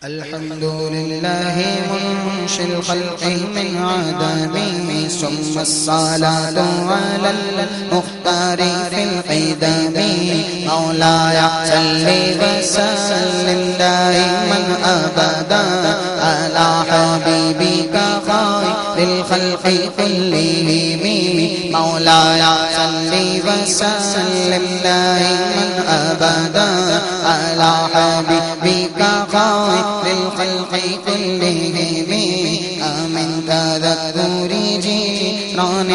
الحمد لله منشئ الخلق من عدم ثم الصلاة على المختار في القدم مولاي صل وسلم دائما أبدا على حبيبك خير الخلق كلهم مولاي صل وسلم دائما أبدا على حبيبك خير للخلق كلهم آمن تذكر جيران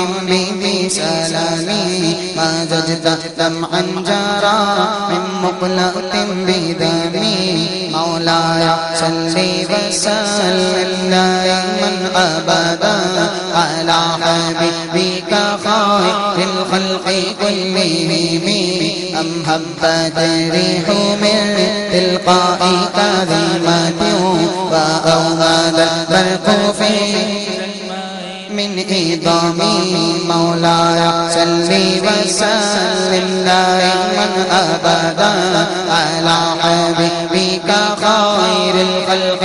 بسلامي ما زجت دمعا جرى من مقلة بدمي مولاي صل وسلم دائما أبدا على حبيبك خير الخلق كلهم أم هبت الريح من تلقاء كاظمة وأوهد البرق في من إضامي مولاي صل وسلم دائما أبدا على حبيبك خير الخلق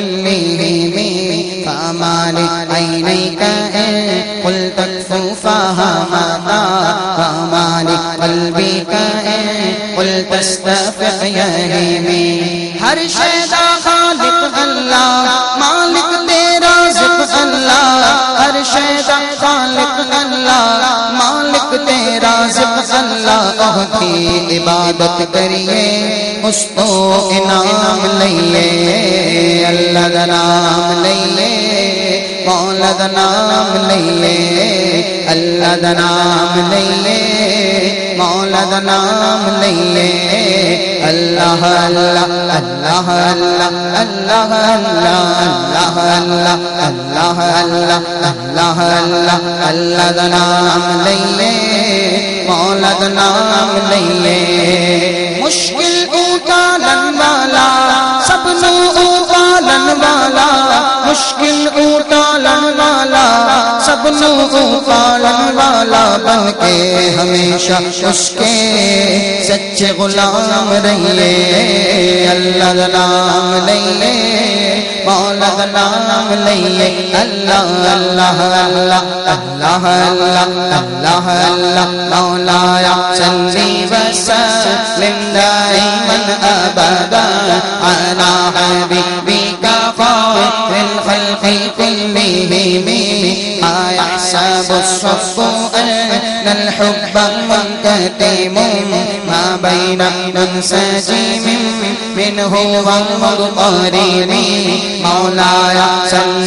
كلهم فما لعينيك إن قلت اكفوفها متى فما لقلبك إن قلت استفع يهمي ہر شیدا خالق اللہ مالک تیرا رزق اللہ ہر شیدا خالق اللہ مالک تیرا رزق اللہ کی عبادت کریے اس کو انعام لئیے اللہ دا نام لئیے مولا دا نام لئیے اللہ دا نام لئیے مولا دا نام لئیے اللہ اللہ اللہ اللہ اللہ اللہ اللہ اللہ اللہ اللہ اللہ اللہ دا نام لئیے مولا دا نام لئیے مشکل اٹھالن والا سب نو اٹھالن والا مشکل اٹھالن والا سب نو اٹھالن والا بن کے ہمیشہ اس کے سچے غلام رہیے اللہ دا نام لئیے مولا دا نام لئیے اللہ اللہ اللہ اللہ اللہ اللہ اللہ مولاي صل وسلم دائما أبدا على حبيبك خير الخلق كلهم ما يحسب الصف أن الحب منكتم ما بين منسجم منه ومضطرب مولاي صل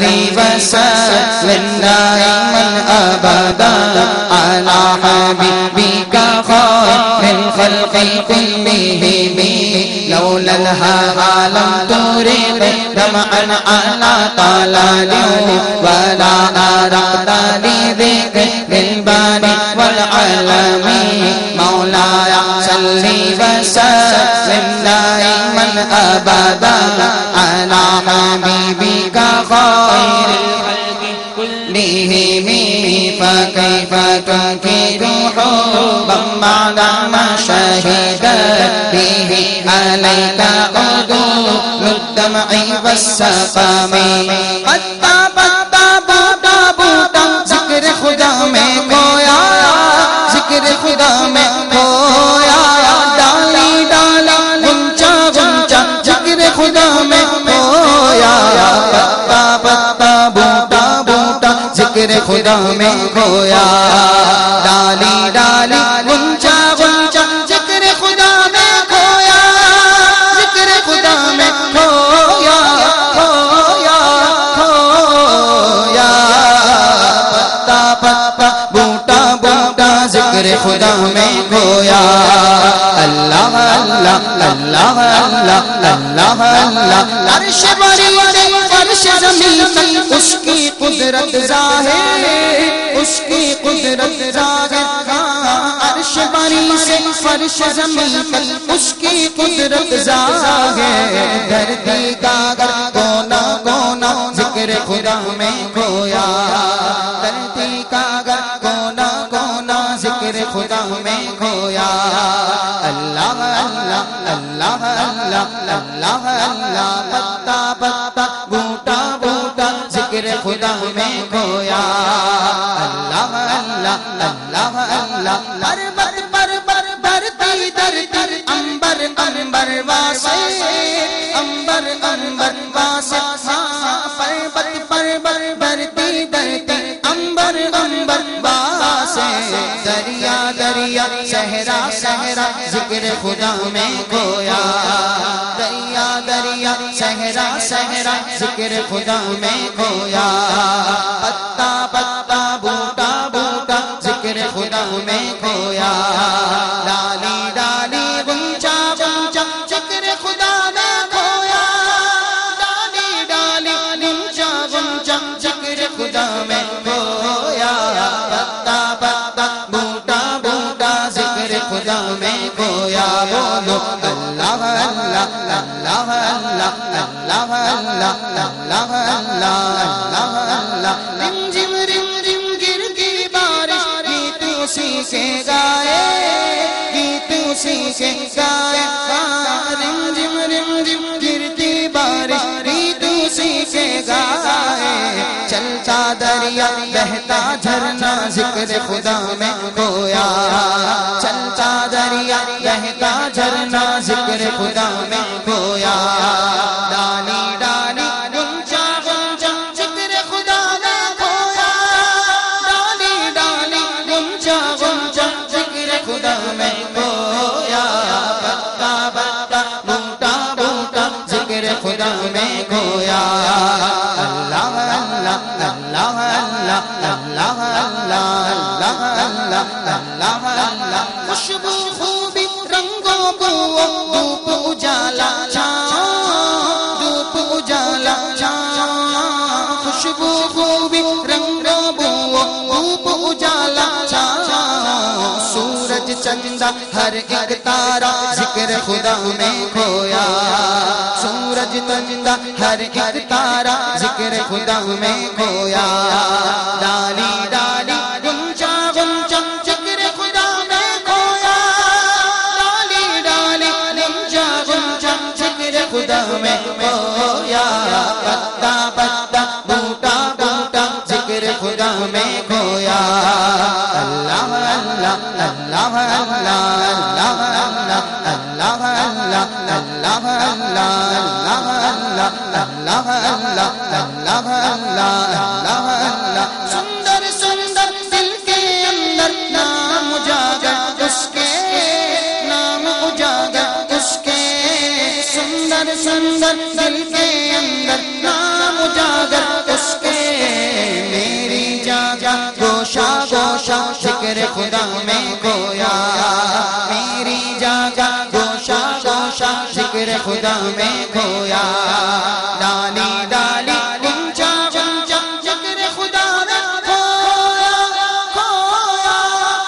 وسلم دائما أبدا على حبيبك خير الخلق كلهم لولا الهوى لم ترق دمعا على طلال ولا أرقت لذكر الباري والعالم مولاي صل وسلم دائما أبدا على حبيبك خير الخلق كلهم فكيف تنكر حبا بعد ما شهد به عليك عدول الدمع والسقام قد تابت تابوتا ذکر خدا میں کھویا ذکر خدا میں کھویا ڈالی ڈالا گنچا گنچا ذکر خدا میں کھویا پتا پتا بوٹا بوٹا ذکر خدا میں کھویا ڈالی ڈالی گنچا گنچا ذکر خدا میں کھویا ذکر خدا میں کھویا کھویا کھویا پتا پتا بوٹا بوٹا ذکر خدا میں کھویا اللہ اللہ اللہ اللہ اللہ اللہ عرش بری سے عرش زمین تک اس کی قدرت ظاہر اس کی قدرت ظاہر عرش بری سے فرش زمین تک اس کی قدرت ظاہر دھرتی کا کونا کونا ذکر خدا میں کھویا دھرتی کا کونا کونا ذکر خدا میں کھویا اللہ اللہ اللہ اللہ اللہ اللہ پتا انبر انبر واسع پربت پربت درتی درتی انبر انبر واسع دریا دریا صحرا صحرا ذکر خدا میں کھویا دریا دریا صحرا صحرا ذکر خدا میں کھویا پتا پتا بوٹا بوٹا ذکر خدا میں کھویا ڈالی ڈالی غنچہ غنچہ ذکر خدا میں کھویا ڈالی ڈالی غنچہ غنچہ ذکر خدا میں کھویا پتا پتا بوٹا بوٹا ذکر خدا میں کھویا بولو اللہ اللہ اللہ اللہ اللہ اللہ اللہ اللہ رمجم رمجم گرتی بارش گیت اسی کے گائے گیت اسی کے گائے رمجم رمجم گرتی بارش گیت اسی کے گائے چلتا دریا بہتا جھرنا ذکر خدا میں کھویا چلتا دریا بہتا جھرنا ذکر خدا میں کھویا ڈالی ڈالی غنچہ غنچہ ذکر خدا میں کھویا ڈالی ڈالی غنچہ غنچہ ذکر خدا میں کھویا پتا پتا بوٹا بوٹا ذکر خدا میں کھویا اللہ اللہ اللہ اللہ اللہ اللہ اللہ اللہ خوشبو خوبی رنگوں بو دھوپ اجالا دھوپ اجالا خوشبو خوبی رنگوں بو دھوپ اجالا سورج چندہ ہر ایک تارا ذکر خدا میں کھویا سورج چندہ ہر ایک تارا ذکر خدا میں کھویا ڈالی ڈالی غنچہ غنچہ ذکر خدا میں کھویا ڈالی ڈالی غنچہ غنچہ ذکر خدا میں کھویا پتا پتا بوٹا بوٹا ذکر خدا میں کھویا اللہ اللہ اللہ اللہ اللہ اللہ اللہ اللہ اللہ اللہ اللہ اللہ سندر سندر دل کے اندر نام اجاگر اس کے نام اجاگر اس کے سندر سندر دل کے اندر نام اجاگر اس کے میری جاگا گوشا گوشا ذکر خدا میں کھویا میری جاگا گوشا گوشا ذکر خدا میں کھویا ڈالی ڈالی غنچہ غنچہ ذکر خدا میں کھویا کھویا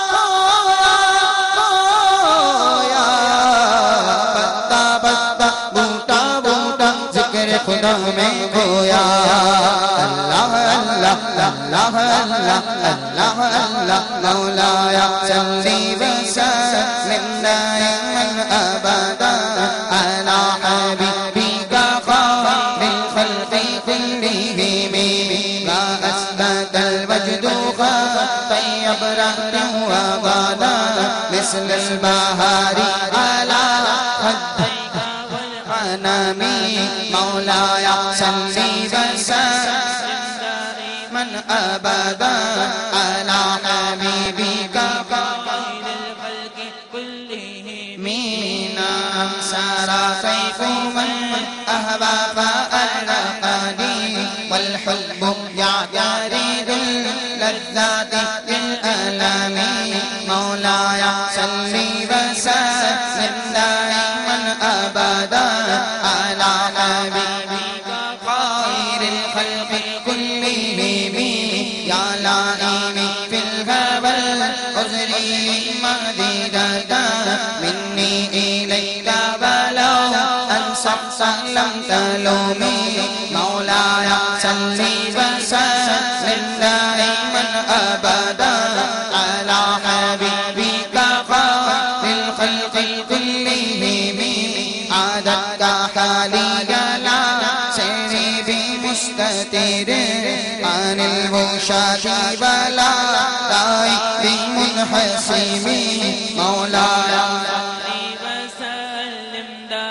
کھویا پتا پتا بوٹا بوٹا ذکر خدا میں کھویا اللہ اللہ اللہ اللہ اللہ مولایا صلی وسلم دائما ابدا على حبيبك خير الخلق كلهم ما اثبت الوجد طيب رهر وغدا مثل البهار على خديك والغنم مولاي صل وسلم من ابدا على حبيبك خير الخلق كلهم مينا سارا سيف من اهوى فارقني والحب يعترض اللذات للالم مولاي صل وسلم دائما ابدا على حبيبك خير الخلق كلهم يا لائمي في الهوى العذري مديدة مني إليك ولو أنصفت لم تلومي مولاي صل وسلم دائما أبدا على حبيبك خير الخلق كلهم عادتك حالي لا سيري بمستتر عن الوشاة ولا داعي بمنحسم مولاي وسلم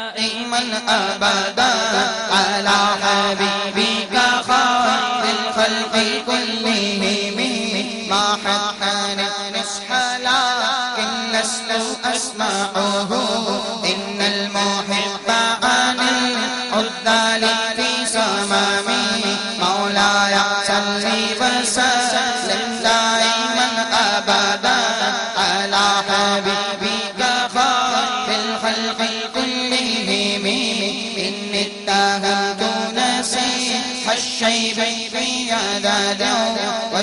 دائما أبدا على حبيبك خير الخلق كلهم ما حقن النصح لكن لست أسمعه إن المحب عن العذال في سمامي مولاي صل وسلم دائما أبدا على حبيبك خير الخلق كلهم إني اتهمت نسيح الشيب في عدده